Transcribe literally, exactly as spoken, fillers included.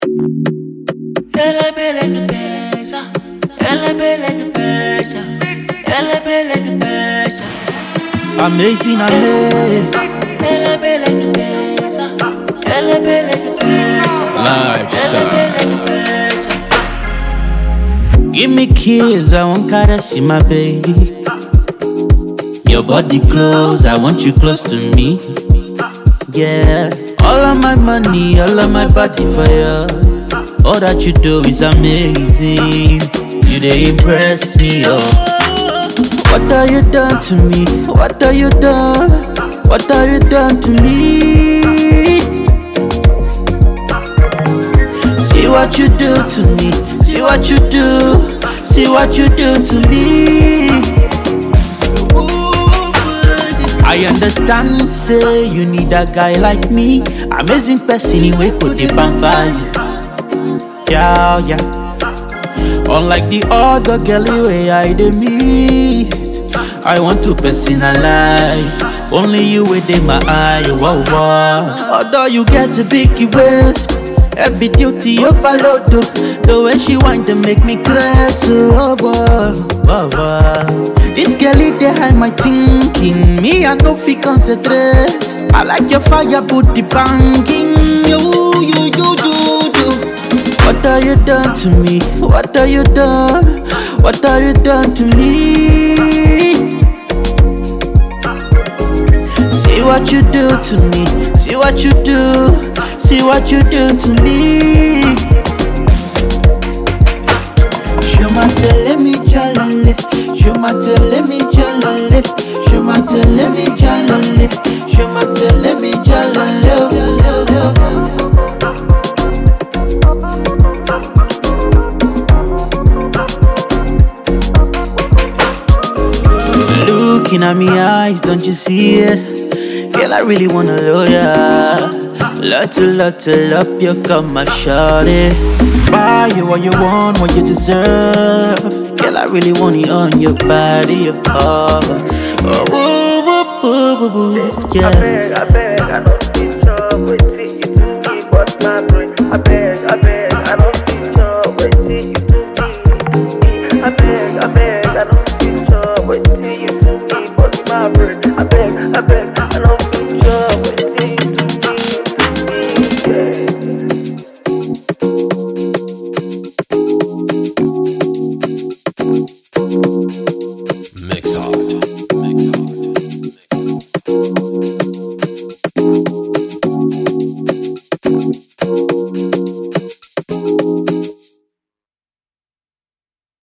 Ela bela que beija, ela bela que beija, ela bela que beija. Amazing, amazing. Ela bela que beija, ela bela que beija, ela Lifestyle. bela que beija. Give me kiss, I want caress in my baby. Your body close, I want you close to me. Yeah, all of my money, all of my body for you. All that you do is amazing. You they impress me, oh. What have you done to me? What have you done? What have you done to me? See what you do to me. See what you do. See what you do to me. I understand, say you need a guy like me. Amazing person, you wake up the pamper. Yeah, yeah. Unlike the other girl way I dey meet, I want to personalize. Only you within my eye, wow, wow. Although you get a big waist, every duty you follow do. The way she want to make me crazy, oh, wow, wow, wow. This girl is behind my thinking. Me, I no fit concentrate. I like your fire, booty banging. You, you, you, you, you. What have you done to me? What have you done? What have you done to me? See what you do to me. See what you do. See what you do to me. Shumate me jalale. Shumate me jalale. Shumate me jalale. Shumate me jalale. Looking at me eyes, don't you see it? Girl, I really wanna love ya. Lot to lot to love you, come my shawty. Buy you what you want, what you deserve. Girl, I really want it on your body, your heart. Oh, ooh, ooh, ooh, ooh, ooh, yeah. I beg, I beg, I know